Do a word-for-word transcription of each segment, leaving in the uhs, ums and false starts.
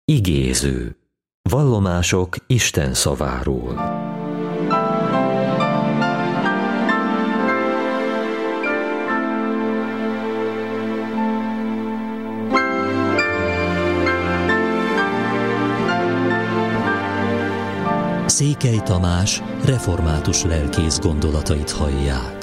Igéző. Vallomások Isten szaváról. Székely Tamás református lelkész gondolatait hallják.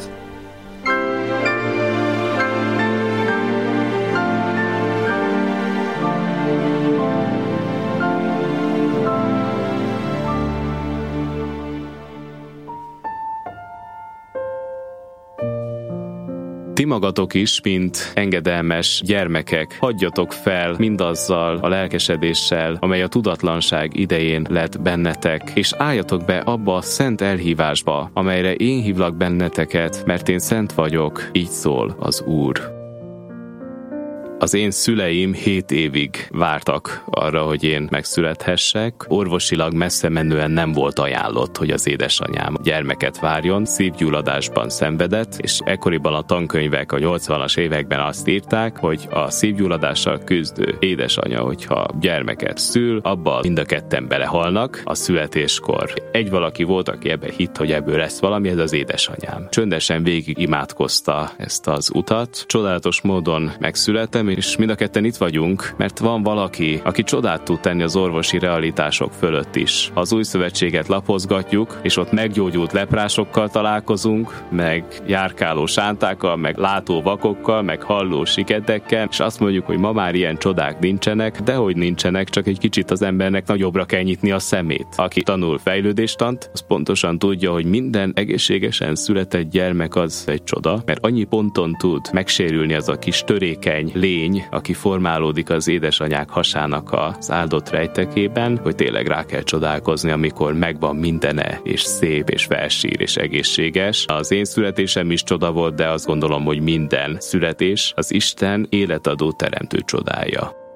Ti magatok is, mint engedelmes gyermekek, hagyjatok fel mindazzal a lelkesedéssel, amely a tudatlanság idején lett bennetek, és álljatok be abba a szent elhívásba, amelyre én hívlak benneteket, mert én szent vagyok, így szól az Úr. Az én szüleim hét évig vártak arra, hogy én megszülethessek. Orvosilag messze menően nem volt ajánlott, hogy az édesanyám gyermeket várjon, szívgyulladásban szenvedett, és ekkoriban a tankönyvek a nyolcvanas években azt írták, hogy a szívgyulladással küzdő édesanya, hogyha gyermeket szül, abban mind a ketten belehalnak a születéskor. Egy valaki volt, aki ebbe hitt, hogy ebből lesz valami, ez az édesanyám. Csöndesen végig imádkozta ezt az utat. Csodálatos módon megszülettem, és mind a ketten itt vagyunk, mert van valaki, aki csodát tud tenni az orvosi realitások fölött is. Ha az új szövetséget lapozgatjuk, és ott meggyógyult leprásokkal találkozunk, meg járkáló sántákkal, meg látó vakokkal, meg halló siketekkel, és azt mondjuk, hogy ma már ilyen csodák nincsenek, de hogy nincsenek, csak egy kicsit az embernek nagyobbra kell nyitni a szemét. Aki tanul fejlődéstant, az pontosan tudja, hogy minden egészségesen született gyermek az egy csoda, mert annyi ponton tud megsérülni az a kis törékeny lény, aki formálódik az édesanyák hasának az áldott rejtekében, hogy tényleg rá kell csodálkozni, amikor megvan mindene, és szép, és felsír, és egészséges. Az én születésem is csoda volt, de azt gondolom, hogy minden születés az Isten életadó teremtő csodája.